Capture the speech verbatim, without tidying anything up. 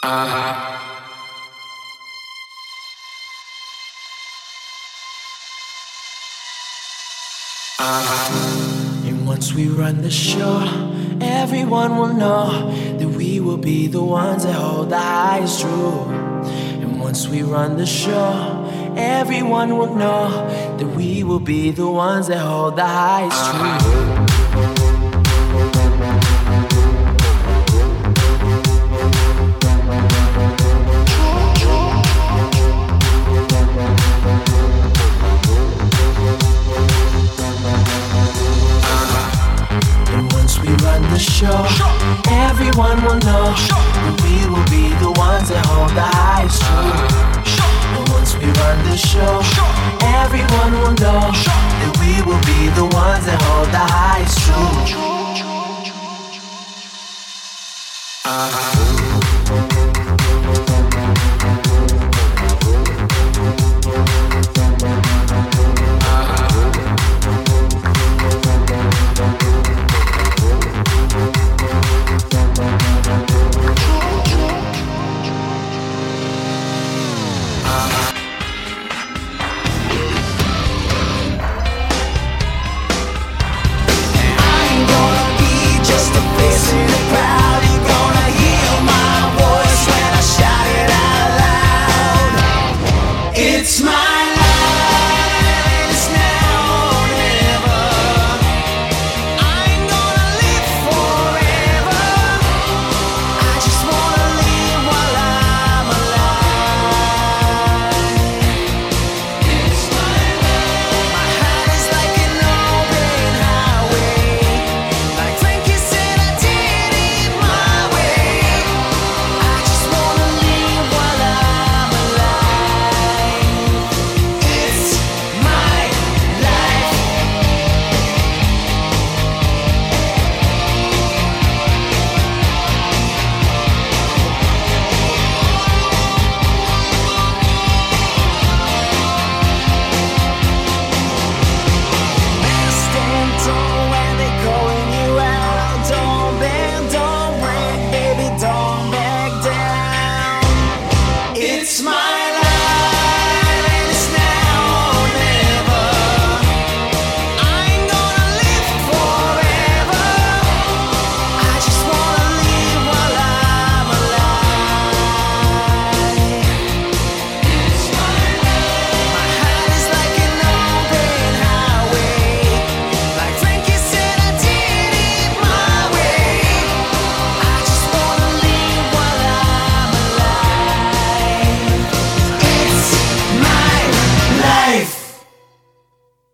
And once we run the show, everyone will know that we will be the ones that hold the highest truth. And once we run the show, everyone will know that we will be the ones that hold the highest truth. Show. Everyone will know that we will be the ones that hold the highest truth. And once we run the show, everyone will know that we will be the ones that hold the highest truth. Uh-huh.